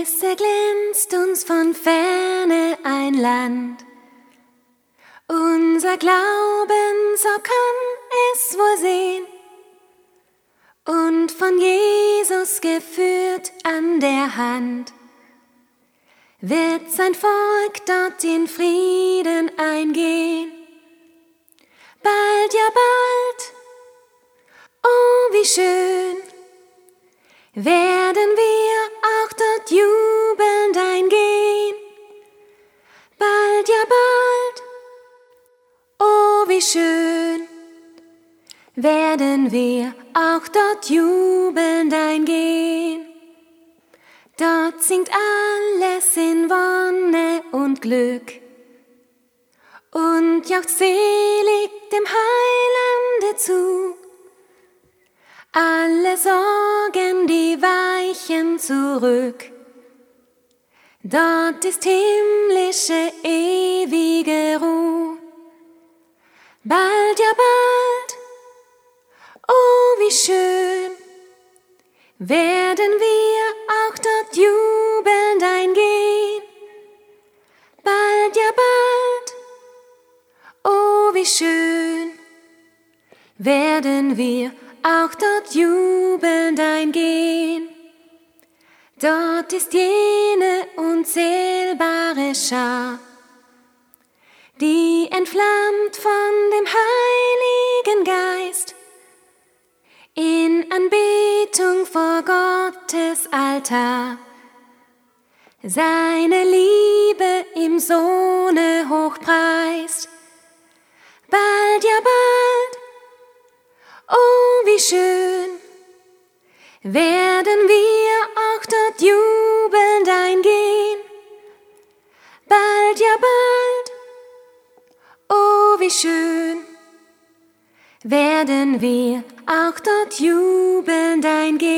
Es erglänzt uns von ferne ein Land. Unser Glauben, so kann es wohl sehen, und von Jesus geführt an der Hand, wird sein Volk dort in Frieden eingehen. Bald, ja bald, oh wie schön, werden wir auch dort jubelnd eingehen. Bald, ja bald, oh wie schön, werden wir auch dort jubelnd eingehen. Dort singt alles in Wonne und Glück und jauchzt selig dem Heilande zu. Alle Sorgen, die weichen zurück. Dort ist himmlische, ewige Ruhe. Bald, ja bald, oh wie schön, werden wir auch dort jubelnd eingehen. Bald, ja bald, oh wie schön, werden wir auch dort jubelnd eingehen. Dort ist jene unzählbare Schar, die entflammt von dem Heiligen Geist, in Anbetung vor Gottes Altar, seine Liebe im Sohne hochpreist. Bald, ja bald, oh wie schön, werden wir auch dort jubelnd eingehen. Bald, ja bald, oh wie schön, werden wir auch dort jubelnd eingehen.